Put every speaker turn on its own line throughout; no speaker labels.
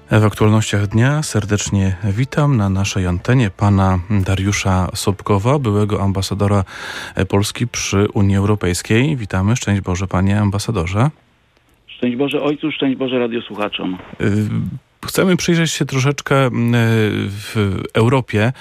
W aktualnościach dnia serdecznie witam na naszej antenie pana Dariusza Sobkowa, byłego ambasadora Polski przy Unii Europejskiej. Witamy. Szczęść Boże, panie ambasadorze.
Szczęść Boże ojcu, szczęść Boże radiosłuchaczom.
Chcemy przyjrzeć się troszeczkę w Europie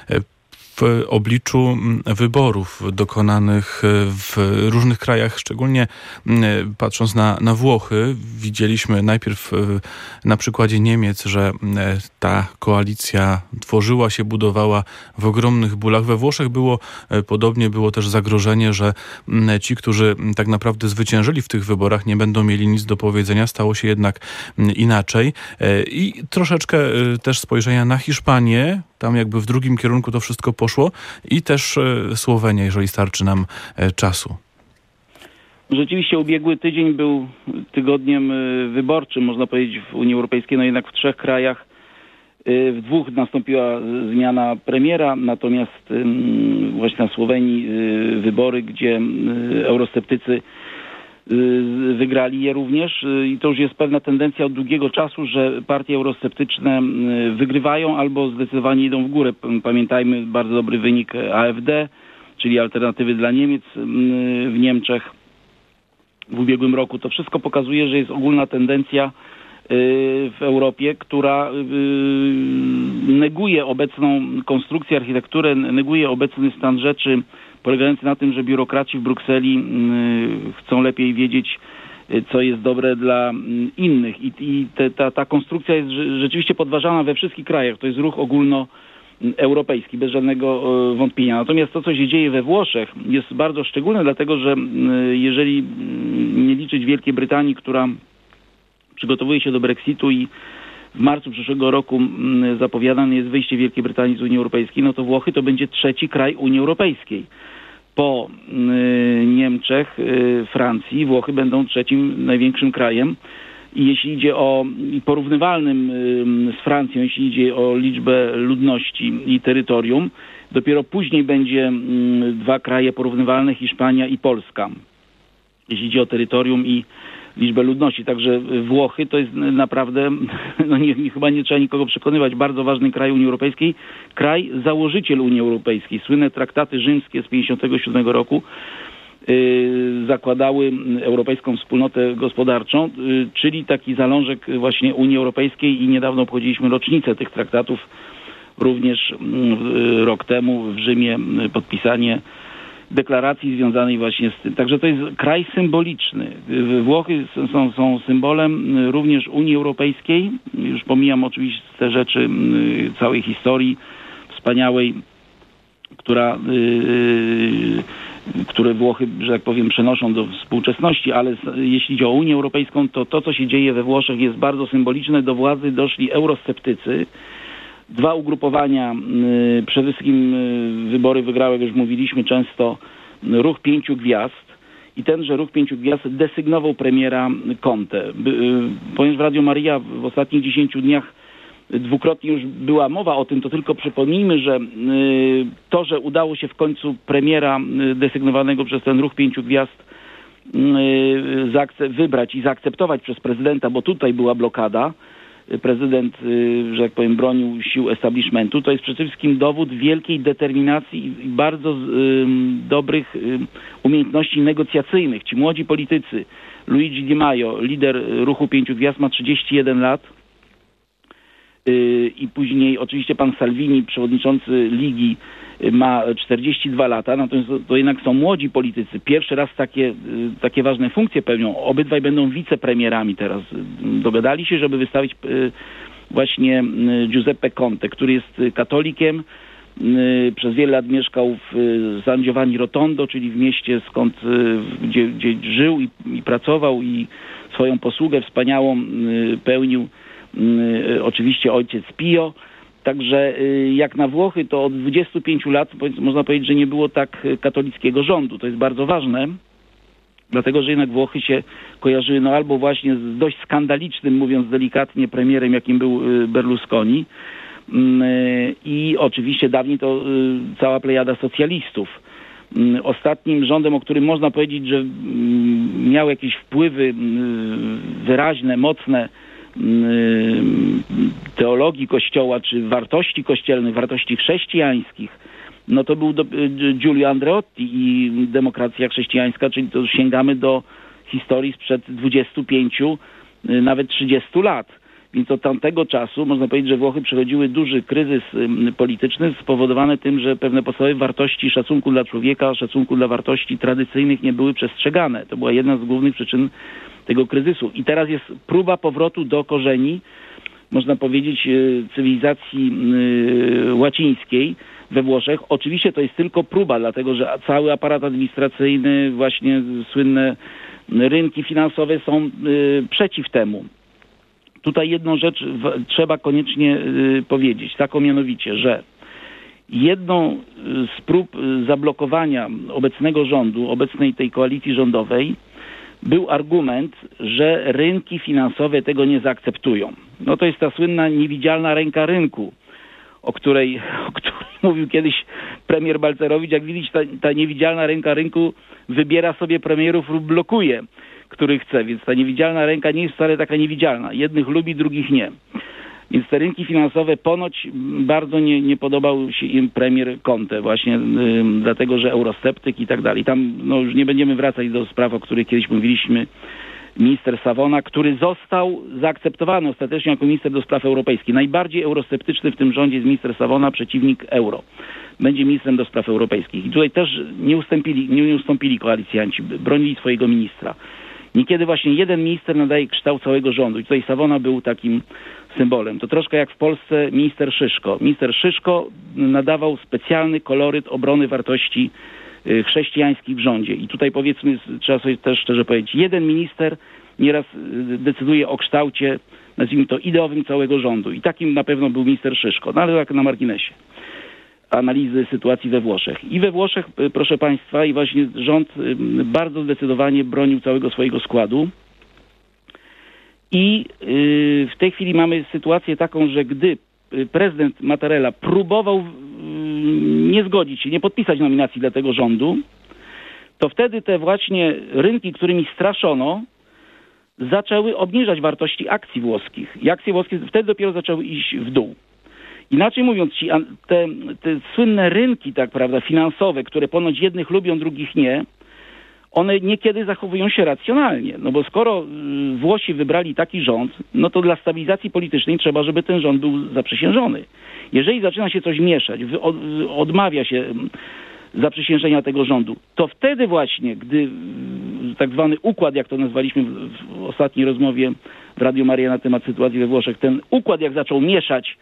w obliczu wyborów dokonanych w różnych krajach, szczególnie patrząc na Włochy. Widzieliśmy najpierw na przykładzie Niemiec, że ta koalicja tworzyła się, budowała w ogromnych bólach. We Włoszech było podobnie, było też zagrożenie, że ci, którzy tak naprawdę zwyciężyli w tych wyborach, nie będą mieli nic do powiedzenia. Stało się jednak inaczej. I troszeczkę też spojrzenia na Hiszpanię. Tam jakby w drugim kierunku to wszystko poszło i też Słowenia, jeżeli starczy nam czasu.
Rzeczywiście ubiegły tydzień był tygodniem wyborczym, można powiedzieć, w Unii Europejskiej, no jednak w 3 krajach. W 2 nastąpiła zmiana premiera, natomiast właśnie na Słowenii wybory, gdzie eurosceptycy wygrali je również i to już jest pewna tendencja od długiego czasu, że partie eurosceptyczne wygrywają albo zdecydowanie idą w górę. Pamiętajmy bardzo dobry wynik AfD, czyli Alternatywy dla Niemiec w Niemczech w ubiegłym roku. To wszystko pokazuje, że jest ogólna tendencja w Europie, która neguje obecną konstrukcję, architekturę, neguje obecny stan rzeczy, polegający na tym, że biurokraci w Brukseli chcą lepiej wiedzieć, co jest dobre dla innych. I ta konstrukcja jest rzeczywiście podważana we wszystkich krajach. To jest ruch ogólnoeuropejski, bez żadnego wątpienia. Natomiast to, co się dzieje we Włoszech, jest bardzo szczególne, dlatego że jeżeli nie liczyć Wielkiej Brytanii, która przygotowuje się do Brexitu i w marcu przyszłego roku zapowiadane jest wyjście Wielkiej Brytanii z Unii Europejskiej, no to Włochy to będzie 3. kraj Unii Europejskiej. Po Niemczech, Francji, Włochy będą 3. największym krajem. I jeśli idzie o porównywalnym z Francją, jeśli idzie o liczbę ludności i terytorium, dopiero później będzie 2 kraje porównywalne, Hiszpania i Polska. Jeśli idzie o terytorium i liczbę ludności. Także Włochy to jest naprawdę, chyba nie trzeba nikogo przekonywać, bardzo ważny kraj Unii Europejskiej, kraj założyciel Unii Europejskiej. Słynne traktaty rzymskie z 1957 roku zakładały Europejską Wspólnotę Gospodarczą, czyli taki zalążek właśnie Unii Europejskiej i niedawno obchodziliśmy rocznicę tych traktatów. Również rok temu w Rzymie podpisanie deklaracji związanej właśnie z tym. Także to jest kraj symboliczny. Włochy są symbolem również Unii Europejskiej. Już pomijam oczywiście te rzeczy całej historii wspaniałej, które Włochy, że tak powiem, przenoszą do współczesności, ale jeśli chodzi o Unię Europejską, to co się dzieje we Włoszech jest bardzo symboliczne. Do władzy doszli eurosceptycy. 2 ugrupowania, przede wszystkim wybory wygrały, jak już mówiliśmy często, Ruch 5 Gwiazd i tenże Ruch 5 Gwiazd desygnował premiera Conte. Ponieważ w Radio Maria w ostatnich 10 dniach dwukrotnie już była mowa o tym, to tylko przypomnijmy, że to, że udało się w końcu premiera desygnowanego przez ten Ruch 5 Gwiazd wybrać i zaakceptować przez prezydenta, bo tutaj była blokada. Prezydent, że tak powiem, bronił sił establishmentu. To jest przede wszystkim dowód wielkiej determinacji i bardzo dobrych umiejętności negocjacyjnych. Ci młodzi politycy, Luigi Di Maio, lider Ruchu 5 Gwiazd, ma 31 lat i później oczywiście pan Salvini, przewodniczący Ligi, ma 42 lata, natomiast to jednak są młodzi politycy. Pierwszy raz takie ważne funkcje pełnią. Obydwaj będą wicepremierami teraz. Dogadali się, żeby wystawić właśnie Giuseppe Conte, który jest katolikiem. Przez wiele lat mieszkał w San Giovanni Rotondo, czyli w mieście, gdzie żył i pracował i swoją posługę wspaniałą pełnił oczywiście ojciec Pio. Także jak na Włochy, to od 25 lat można powiedzieć, że nie było tak katolickiego rządu. To jest bardzo ważne, dlatego że jednak Włochy się kojarzyły albo właśnie z dość skandalicznym, mówiąc delikatnie, premierem, jakim był Berlusconi i oczywiście dawniej to cała plejada socjalistów. Ostatnim rządem, o którym można powiedzieć, że miał jakieś wpływy wyraźne, mocne, teologii Kościoła, czy wartości kościelnych, wartości chrześcijańskich, no to był Giulio Andreotti i demokracja chrześcijańska, czyli to sięgamy do historii sprzed 25, nawet 30 lat. Więc od tamtego czasu można powiedzieć, że Włochy przechodziły duży kryzys polityczny spowodowany tym, że pewne podstawowe wartości szacunku dla człowieka, szacunku dla wartości tradycyjnych nie były przestrzegane. To była jedna z głównych przyczyn tego kryzysu. I teraz jest próba powrotu do korzeni, można powiedzieć, cywilizacji łacińskiej we Włoszech. Oczywiście to jest tylko próba, dlatego że cały aparat administracyjny, właśnie słynne rynki finansowe są przeciw temu. Tutaj jedną rzecz trzeba koniecznie powiedzieć, taką mianowicie, że jedną z prób zablokowania obecnego rządu, obecnej tej koalicji rządowej był argument, że rynki finansowe tego nie zaakceptują. No to jest ta słynna niewidzialna ręka rynku, o której mówił kiedyś premier Balcerowicz. Jak widzisz, ta niewidzialna ręka rynku wybiera sobie premierów lub blokuje, który chce, więc ta niewidzialna ręka nie jest wcale taka niewidzialna. Jednych lubi, drugich nie. Więc te rynki finansowe ponoć bardzo nie podobał się im premier Conte, właśnie dlatego, że eurosceptyk i tak dalej. Tam już nie będziemy wracać do spraw, o których kiedyś mówiliśmy. Minister Savona, który został zaakceptowany ostatecznie jako minister do spraw europejskich. Najbardziej eurosceptyczny w tym rządzie jest minister Savona, przeciwnik euro. Będzie ministrem do spraw europejskich. I tutaj też nie ustąpili koalicjanci, bronili swojego ministra. Niekiedy właśnie jeden minister nadaje kształt całego rządu. I tutaj Savona był takim symbolem. To troszkę jak w Polsce minister Szyszko. Minister Szyszko nadawał specjalny koloryt obrony wartości chrześcijańskich w rządzie. I tutaj powiedzmy, trzeba sobie też szczerze powiedzieć, jeden minister nieraz decyduje o kształcie, nazwijmy to, ideowym całego rządu. I takim na pewno był minister Szyszko. No ale tak na marginesie analizy sytuacji we Włoszech. I we Włoszech, proszę Państwa, i właśnie rząd bardzo zdecydowanie bronił całego swojego składu. I w tej chwili mamy sytuację taką, że gdy prezydent Mattarella próbował nie zgodzić się, nie podpisać nominacji dla tego rządu, to wtedy te właśnie rynki, którymi straszono, zaczęły obniżać wartości akcji włoskich. I akcje włoskie wtedy dopiero zaczęły iść w dół. Inaczej mówiąc, te słynne rynki, tak prawda, finansowe, które ponoć jednych lubią, drugich nie, one niekiedy zachowują się racjonalnie. No bo skoro Włosi wybrali taki rząd, no to dla stabilizacji politycznej trzeba, żeby ten rząd był zaprzysiężony. Jeżeli zaczyna się coś mieszać, odmawia się zaprzysiężenia tego rządu, to wtedy właśnie, gdy tak zwany układ, jak to nazwaliśmy w ostatniej rozmowie w Radiu Maryja na temat sytuacji we Włoszech, ten układ jak zaczął mieszać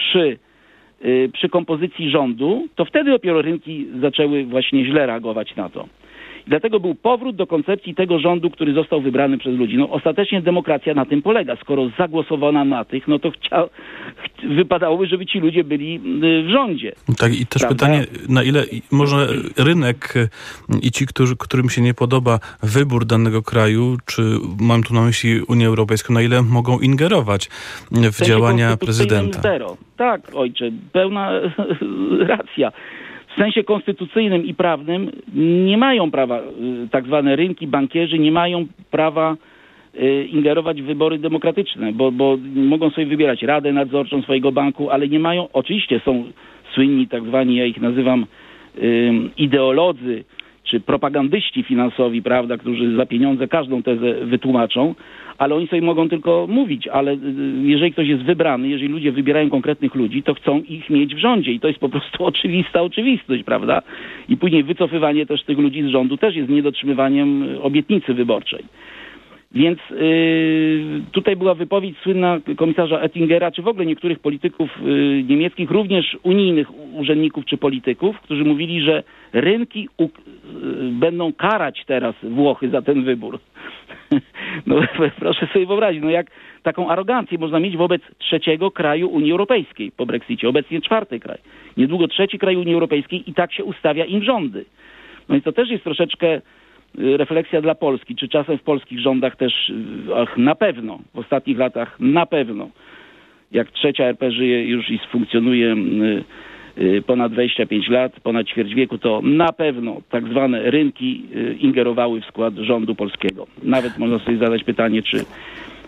przy kompozycji rządu, to wtedy dopiero rynki zaczęły właśnie źle reagować na to. I dlatego był powrót do koncepcji tego rządu, który został wybrany przez ludzi. No ostatecznie demokracja na tym polega. Skoro zagłosowano na tych, no to wypadałoby, żeby ci ludzie byli w rządzie.
Tak, i też prawda? Pytanie, na ile może rynek i ci, którym się nie podoba wybór danego kraju, czy mam tu na myśli Unię Europejską, na ile mogą ingerować w działania prezydenta?
Zero. Tak, ojcze, pełna racja. W sensie konstytucyjnym i prawnym nie mają prawa, tak zwane rynki, bankierzy nie mają prawa ingerować w wybory demokratyczne, bo mogą sobie wybierać radę nadzorczą swojego banku, ale nie mają, oczywiście są słynni tak zwani, ja ich nazywam ideolodzy, czy propagandyści finansowi, prawda, którzy za pieniądze każdą tezę wytłumaczą, ale oni sobie mogą tylko mówić, ale jeżeli ktoś jest wybrany, jeżeli ludzie wybierają konkretnych ludzi, to chcą ich mieć w rządzie i to jest po prostu oczywista oczywistość, prawda? I później wycofywanie też tych ludzi z rządu też jest niedotrzymywaniem obietnicy wyborczej. Więc tutaj była wypowiedź słynna komisarza Oettingera, czy w ogóle niektórych polityków niemieckich, również unijnych urzędników czy polityków, którzy mówili, że rynki będą karać teraz Włochy za ten wybór. No proszę sobie wyobrazić, no jak taką arogancję można mieć wobec trzeciego kraju Unii Europejskiej po Brexicie, obecnie 4. kraj. Niedługo 3. kraj Unii Europejskiej i tak się ustawia im rządy. No i to też jest troszeczkę refleksja dla Polski, czy czasem w polskich rządach też, na pewno, w ostatnich latach na pewno, jak 3. RP żyje już i funkcjonuje ponad 25 lat, ponad ćwierć wieku, to na pewno tak zwane rynki ingerowały w skład rządu polskiego. Nawet można sobie zadać pytanie, czy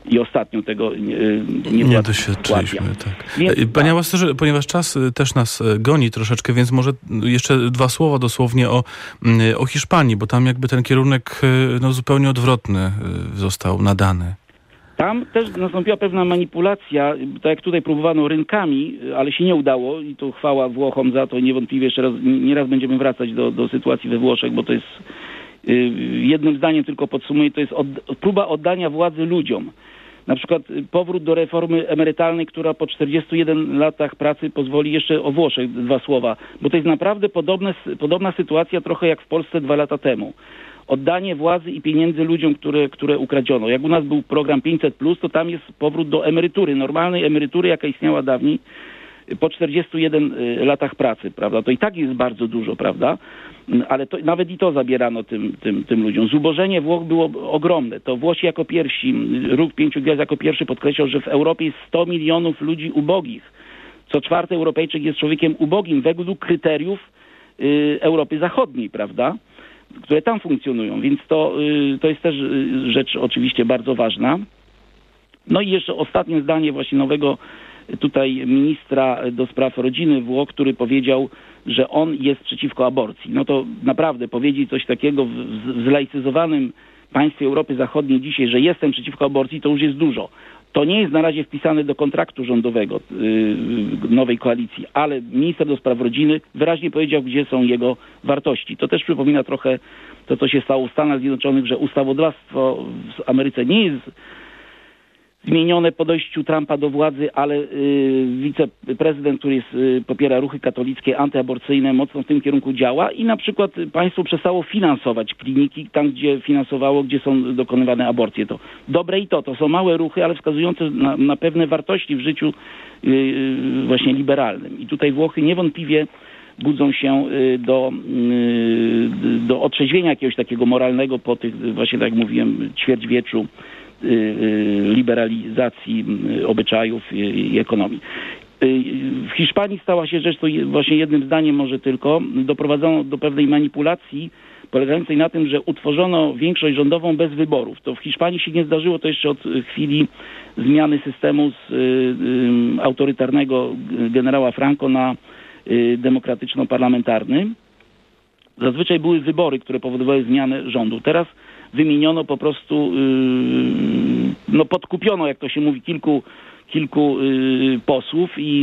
i ostatnio tego
nie doświadczyliśmy. Tak. Panie ambasadorze, ponieważ czas też nas goni troszeczkę, więc może jeszcze 2 słowa dosłownie o Hiszpanii, bo tam jakby ten kierunek zupełnie odwrotny został nadany.
Tam też nastąpiła pewna manipulacja, tak jak tutaj próbowano rynkami, ale się nie udało i tu chwała Włochom za to. Niewątpliwie jeszcze raz, nieraz będziemy wracać do sytuacji we Włoszech, bo to jest jednym zdaniem tylko podsumuję, to jest próba oddania władzy ludziom. Na przykład powrót do reformy emerytalnej, która po 41 latach pracy pozwoli jeszcze o Włoszech 2 słowa, bo to jest naprawdę podobna sytuacja trochę jak w Polsce 2 lata temu. Oddanie władzy i pieniędzy ludziom, które ukradziono. Jak u nas był program 500+, to tam jest powrót do emerytury, normalnej emerytury, jaka istniała dawniej po 41 latach pracy, prawda? To i tak jest bardzo dużo, prawda? Ale to, nawet i to zabierano tym ludziom. Zubożenie Włoch było ogromne. To Włosi jako pierwsi, Ruch 5 Gwiazd jako pierwszy podkreślał, że w Europie jest 100 milionów ludzi ubogich. Co 4. Europejczyk jest człowiekiem ubogim według kryteriów Europy Zachodniej, prawda? Które tam funkcjonują, więc to jest też rzecz oczywiście bardzo ważna. No i jeszcze ostatnie zdanie właśnie nowego tutaj ministra do spraw rodziny Włoch, który powiedział, że on jest przeciwko aborcji. No to naprawdę powiedzieć coś takiego w zlaicyzowanym państwie Europy Zachodniej dzisiaj, że jestem przeciwko aborcji, to już jest dużo. To nie jest na razie wpisane do kontraktu rządowego nowej koalicji, ale minister do spraw rodziny wyraźnie powiedział, gdzie są jego wartości. To też przypomina trochę to, co się stało w Stanach Zjednoczonych, że ustawodawstwo w Ameryce nie jest zmienione po dojściu Trumpa do władzy, ale wiceprezydent, który popiera ruchy katolickie, antyaborcyjne, mocno w tym kierunku działa i na przykład państwo przestało finansować kliniki tam, gdzie finansowało, gdzie są dokonywane aborcje. To dobre i to są małe ruchy, ale wskazujące na pewne wartości w życiu właśnie liberalnym. I tutaj Włochy niewątpliwie budzą się do otrzeźwienia jakiegoś takiego moralnego po tych, właśnie tak jak mówiłem, ćwierćwieczu liberalizacji obyczajów i ekonomii. W Hiszpanii stała się rzecz, to właśnie jednym zdaniem może tylko, doprowadzono do pewnej manipulacji polegającej na tym, że utworzono większość rządową bez wyborów. To w Hiszpanii się nie zdarzyło to jeszcze od chwili zmiany systemu z autorytarnego generała Franco na demokratyczno-parlamentarny. Zazwyczaj były wybory, które powodowały zmianę rządu. Teraz wymieniono po prostu, podkupiono, jak to się mówi, kilku posłów i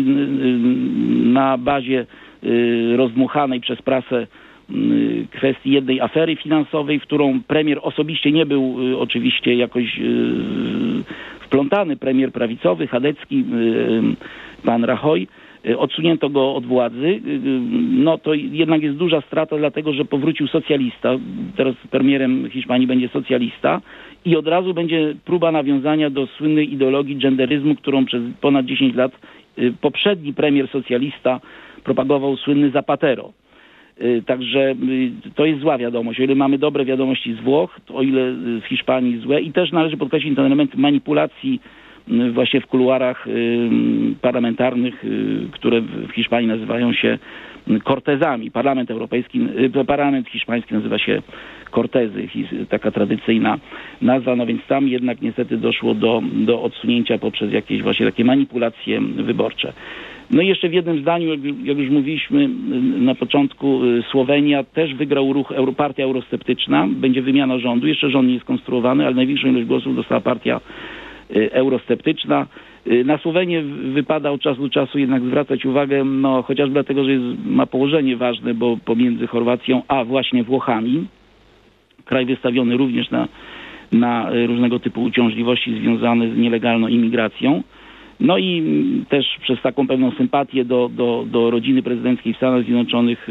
na bazie rozdmuchanej przez prasę kwestii jednej afery finansowej, w którą premier osobiście nie był oczywiście jakoś wplątany, premier prawicowy, chadecki, pan Rajoy, odsunięto go od władzy, no to jednak jest duża strata, dlatego że powrócił socjalista. Teraz premierem Hiszpanii będzie socjalista i od razu będzie próba nawiązania do słynnej ideologii genderyzmu, którą przez ponad 10 lat poprzedni premier socjalista propagował, słynny Zapatero. Także to jest zła wiadomość. O ile mamy dobre wiadomości z Włoch, to o ile z Hiszpanii złe. I też należy podkreślić ten element manipulacji właśnie w kuluarach parlamentarnych, które w Hiszpanii nazywają się kortezami. Parlament hiszpański nazywa się kortezy, taka tradycyjna nazwa, no więc tam jednak niestety doszło do odsunięcia poprzez jakieś właśnie takie manipulacje wyborcze. No i jeszcze w jednym zdaniu, jak już mówiliśmy na początku, Słowenia też wygrał ruch partia eurosceptyczna, będzie wymiana rządu, jeszcze rząd nie jest konstruowany, ale największą ilość głosów dostała partia eurosceptyczna. Na Słowenię wypada od czasu do czasu jednak zwracać uwagę, no chociażby dlatego, że ma położenie ważne, bo pomiędzy Chorwacją a właśnie Włochami, kraj wystawiony również na różnego typu uciążliwości związane z nielegalną imigracją. No i też przez taką pewną sympatię do rodziny prezydenckiej w Stanach Zjednoczonych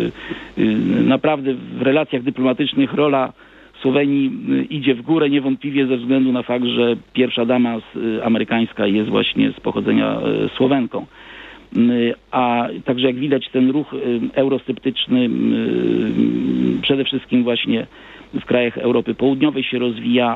naprawdę w relacjach dyplomatycznych rola Słowenii idzie w górę niewątpliwie ze względu na fakt, że pierwsza dama amerykańska jest właśnie z pochodzenia Słowenką. A także jak widać ten ruch eurosceptyczny przede wszystkim właśnie w krajach Europy Południowej się rozwija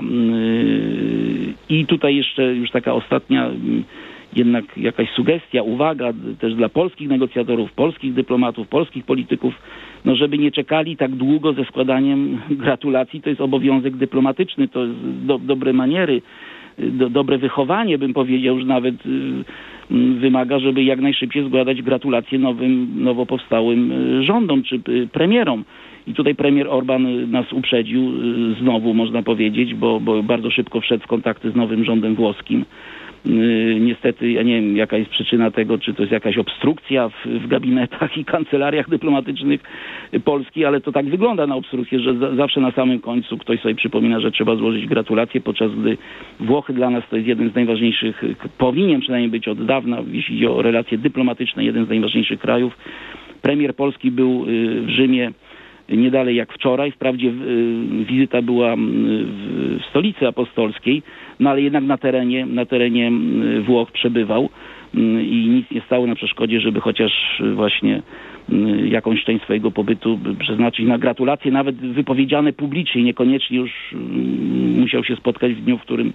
i tutaj jeszcze już taka ostatnia jednak jakaś sugestia, uwaga też dla polskich negocjatorów, polskich dyplomatów, polskich polityków, no żeby nie czekali tak długo ze składaniem gratulacji, to jest obowiązek dyplomatyczny, to jest dobre maniery dobre wychowanie, bym powiedział, że nawet wymaga, żeby jak najszybciej składać gratulacje nowo powstałym rządom czy premierom. I tutaj premier Orban nas uprzedził znowu, można powiedzieć, bo bardzo szybko wszedł w kontakty z nowym rządem włoskim. Niestety, ja nie wiem, jaka jest przyczyna tego, czy to jest jakaś obstrukcja w gabinetach i kancelariach dyplomatycznych Polski, ale to tak wygląda na obstrukcję, że zawsze na samym końcu ktoś sobie przypomina, że trzeba złożyć gratulacje, podczas gdy Włochy dla nas to jest jeden z najważniejszych, powinien przynajmniej być od dawna, jeśli chodzi o relacje dyplomatyczne, jeden z najważniejszych krajów. Premier Polski był w Rzymie nie dalej jak wczoraj. Wprawdzie wizyta była w stolicy apostolskiej, no ale jednak na terenie Włoch przebywał i nic nie stało na przeszkodzie, żeby chociaż właśnie jakąś część swojego pobytu przeznaczyć na gratulacje, nawet wypowiedziane publicznie, niekoniecznie już musiał się spotkać w dniu, w którym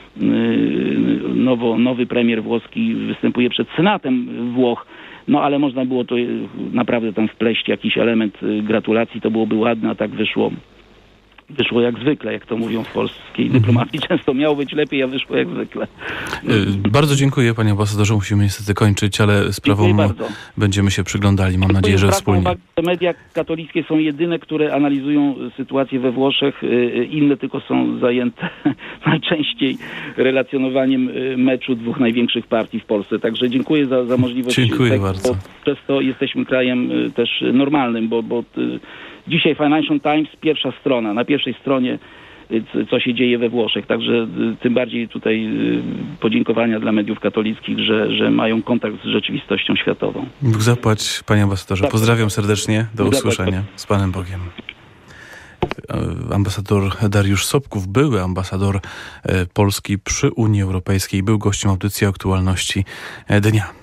nowy premier włoski występuje przed Senatem Włoch. No ale można było to naprawdę tam wpleść jakiś element gratulacji, to byłoby ładne, a tak wyszło jak zwykle, jak to mówią w polskiej dyplomacji. Często miało być lepiej, a wyszło jak zwykle.
Bardzo dziękuję, panie ambasadorze. Musimy niestety kończyć, ale sprawą będziemy się przyglądali. Mam nadzieję, że wspólnie.
Media katolickie są jedyne, które analizują sytuację we Włoszech. Inne tylko są zajęte najczęściej relacjonowaniem meczu dwóch największych partii w Polsce. Także dziękuję za możliwość.
Dziękuję bardzo.
Przez to jesteśmy krajem też normalnym, bo dzisiaj Financial Times, pierwsza strona, na pierwszej stronie co się dzieje we Włoszech. Także tym bardziej tutaj podziękowania dla mediów katolickich, że mają kontakt z rzeczywistością światową. Bóg
zapłać, panie ambasadorze. Pozdrawiam serdecznie. Do usłyszenia. Z Panem Bogiem. Ambasador Dariusz Sobków, były ambasador Polski przy Unii Europejskiej, był gościem audycji Aktualności Dnia.